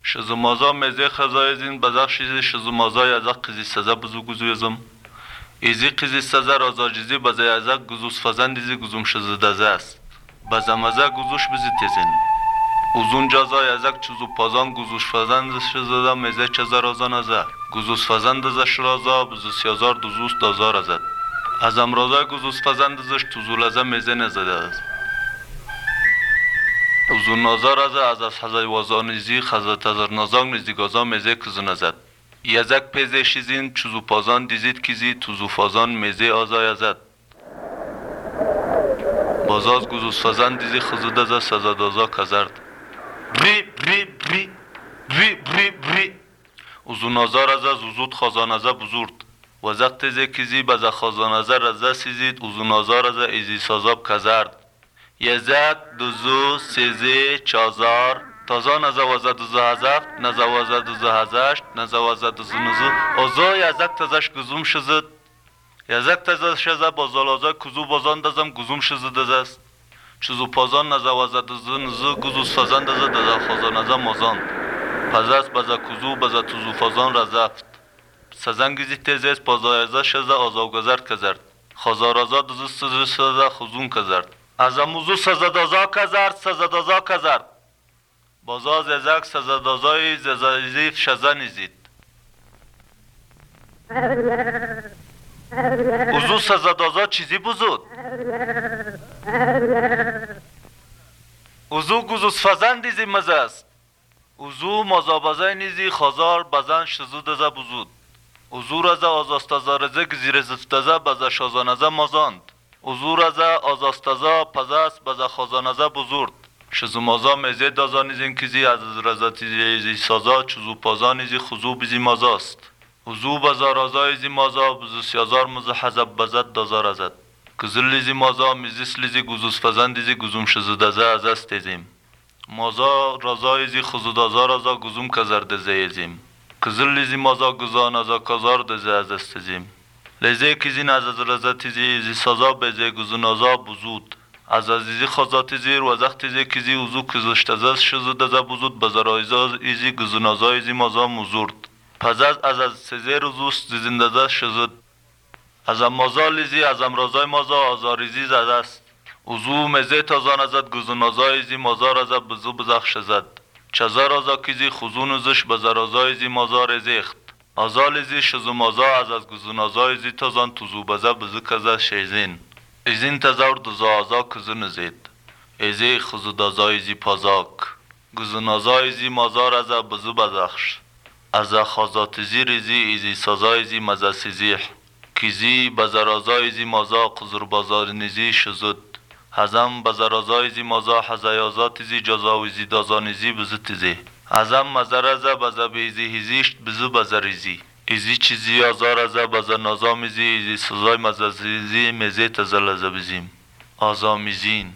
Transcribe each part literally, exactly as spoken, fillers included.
Şızımazа meze xazayezin bazakşizi şızımaza yazak kızı saza buzu guzu yazım. İzi kızı saza razacizi baza yazak guzuz fazan dizi guzum şızı dazas. Bazamaza guzuş bizi tezin. Uzun caza yazak çuzu pazan guzuş fazan dızı da meze çaza razan aza. Guzuz fazan dızı şıraza buzuz yazar duzuz dazar azad. Azam raza guzuz fazan dızış tuzulaza meze nezadaz. Uzun nazar aza az az hazay wazanizi khazat azar nazang nizi gaza meze kızın azad. Yazak pezeşizin çuzu pazan dizit kizi tuzu fazan meze aza yazad. Bazaz guzuz fazan dizi kızı daza sazadaza kazard. Bri bri bri bri bri bri. Uzun nazar aza zuzut khazan aza buzurt. Wazak teze kizi baza khazan aza raza sizit uzun nazar aza izi sazab kazard. Yazak, duzu, sezi, çazar, taza nazavaza duzu hazaf, nazavaza duzu hazaş, nazavaza duzu nuzu, ozo yazak tazaş guzum şızıt. Yazak tazaş şaza bozalaza kuzu bozan dazam guzum şızı dazas. Çuzu pazan nazavaza duzu nuzu, guzuz fazan daza daza khazan aza mozan. Pazas baza kuzu baza tuzu fazan razaft. Sazan gizi tezes paza yaza şaza azavgazar kazart. Khazaraza duzu sızı şaza khuzun kazart. Azamuzu sazadaza kazart, sazadaza kazart. Bazaz yazak sazadazay zazazif şazan izit. Uzu sazadaza çizi buzut. Uzu guzuz fazan dizi mazaz. Uzu mazabazay nizi khazar bazan şızı daza buzut. Uzu raza azastazaraza gizireziftaza baza şazanaza mazand. Uzur aza azastaza pazas baza khazanaza buzurd. Şızımaza meze dazanizin kizi az razatizi saza çuzu pazanizi khuzu bizi mazast. Uzu baza razaizi maza buzus yazar mızı hazab bazat dazar azat. Kızıllizi maza mizislizi guzuz fazandizi guzum şızı daza azas tezim. Maza razaizi khuzu dazar aza guzum kazar dezeyezim. Kızıllizi maza guzan aza kazar deze azas tezim. Leze kizin az razatizi zi saza beze guzun aza buzud. Az azizi khazatizi wazaq tizi kizi uzu kızıştazaz şızı daza buzud bazarayza izi guzun aza izi maza muzurd. Pazaz az az sezer uzus zizindaza şızı. Azam maza lizi azam razay maza azarizi zadast. Uzu meze tazan azad guzun aza izi maza raza buzu buzaq şazad. Çazar aza kizi khuzun uzuş bazaraza izi maza rezext. Azalizi şızımaza az az guzun izi tazan tuzu baza bızı kaza şeyzin. İzin tazar duza aza kızın izit. Ezi kızı daza izi pazak. Guzun izi mazar aza bızı bazakş. Aza khazatizi rizi izi saza izi mazasizih. Kizi bazaraza izi maza kızır bazarinizi şızıt. Hazam bazaraza izi maza hazayazat izi cazavizi dazanizi bızı tizi. Azam mazaraza baza bizi hizişt bizi bazarizi. İzi çizi azaraza baza nazamizi izi sızay mazazizi meze tazalaza bizim. Azamizin.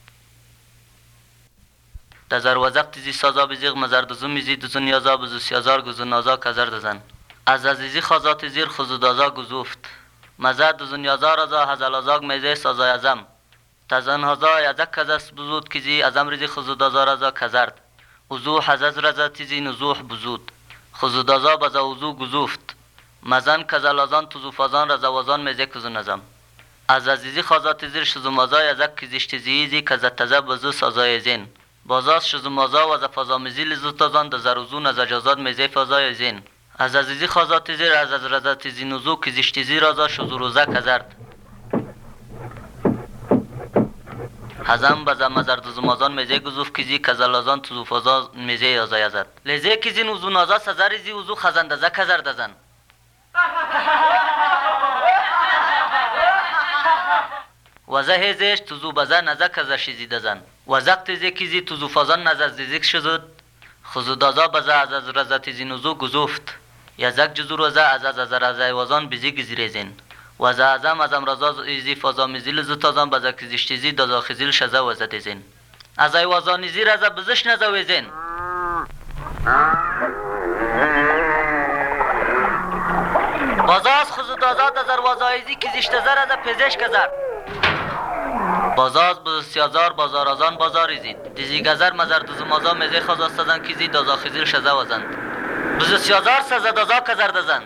Dazar vazak tizi saza bizi mazar duzum izi duzun yaza bizi siyazar guzun naza kazar dazan. Azazizi khazat zir khuzu daza guzuft. Mazar duzun yazar aza hazalazag meze saza yazam. Tazan haza yazak kazas buzut kizi azam rizi khuzu dazar aza kazard. Uzu hazaz raza tizi nuzuh buzud. Khuzudaza baza uzu guzuft. Mazan kazalazan tuzu fazan raza wazan meze kuzun azam. Azazizi khazatizir şuzumaza yazak kiziştizizi kazataza buzu sazayezin. Bazaz şuzumaza vaza fazamizi lizutazan da zaruzun azacazad meze fazayezin. Azazizi khazatizir azaz raza tizi nuzu kiziştizi raza şuzuruza kazard. Hazam baza mazar duzumazan meze guzuf kizi kazalazan tuzufaza meze yaza yazad. Leze kizin uzun aza sazarizi uzu khazandaza kazar dazan. Waza hezesh tuzu baza naza kazashizi dazan. Wazak teze kizi tuzufazan naza zizik shizud. Khuzudaza baza azaz raza tizi nuzu guzuft. Yazak juzur waza azaz azar azay wazan bizi gizirezin. Waza azam azam raza izi fazamizil zutazan baza kizishtizi daza khizil shaza waza dezin. Azay wazan izi raza bizish naza wezin. Bazaz khuzudaza dazar waza izi kizishtazar raza pezesh kazar. بازاز بز سیازار بازارازان بازاریزید دیزی گذر مزر دزو مازا مزه خازاستازن کیزی دازا خیزیل شزه وزند بز سیازار سزه دازا کزر دزن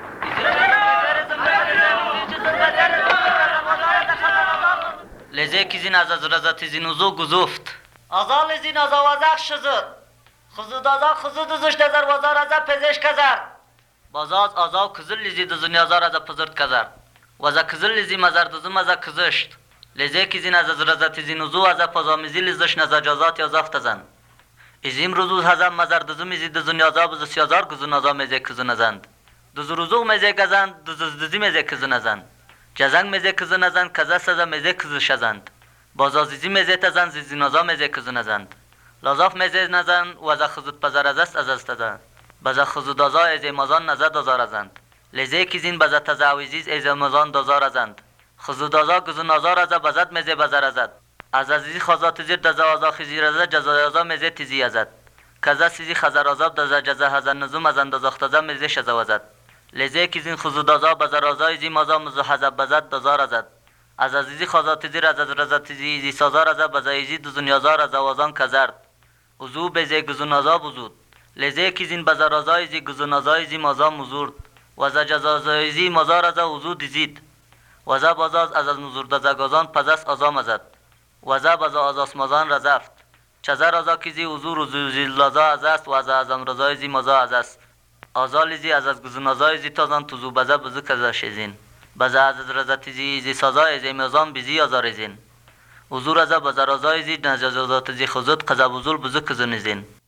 لزه کیزین از از رزا تیزین وزو گزوفت ازا لزین ازا وزاق شزد خزو دازا خزو دزش دزر وزار ازا پزش کزر بازاز آزا و کزل لیزی دزو نیازار ازا پزرد کزر وزا کزل لیزی مزر دزو مزا کزشت لزه کیزین از از رزا تیزین وزو ازا پزامیزی لیزش نزا جازات یا زفتزن ازیم روزو هزم مزر دزو میزی دزو نیازا بزو سیازار گزو نزا مزه کزو نزند دزو روزو مزه گزند دزو دزی مزه کزو نزند جزنگ مزه کزو نزند کزا سزا مزه کزو شزند بازازیزی مزه تزن زیزی نزا مزه کزو نزند لازاف مزه نزن وزا خزود پزر ازست ازست تزن بزا خزود دازا از مازان نزا دازار ازند لزه کیزین بزا تزاویزیز از مازان دازار ازند خزود دازا گزو نازار ازا بزد مزه بزر ازد از عزیزی خازا تزیر دزا ازا خزیر ازا جزا ازا مزه تیزی ازد کزا سیزی خزر ازاب دزا جزا هزن نزوم ازن دازاختزا مزه شزا وزد لزه کیزین خزود دازا بزر ازا ازی مازا مزو حزب بزد دازار ازد از عزیزی خازا تزیر از از رزا تیزی ازی سازار ازا بزا ازی دزو نیازار ازا وزان کزرد وزو بزه گزو نازا بزود لزه کیزین بزر ازا ازی گزو نازا ازی مازا مزورد وزا جزا ازی مازار ازا وزو دیزید وزا بازاز از از مزور دزا گازان پزس ازا مزد وزا بزا ازاس مازان رزفت چزر ازا کیزی وزو روزو زیلازا ازست وزا ازم رزا ازی مازا ازست آزا لیزی از از گزو نازا ازی تازان تزو بزا بزو کزا شزین بزا از از رزا تیزی ازی سازا ازی مازان بیزی ازا رزین وزو رزا بزا رزا ازی نزا تیزی خزود قزا بزول بزو کزو نزین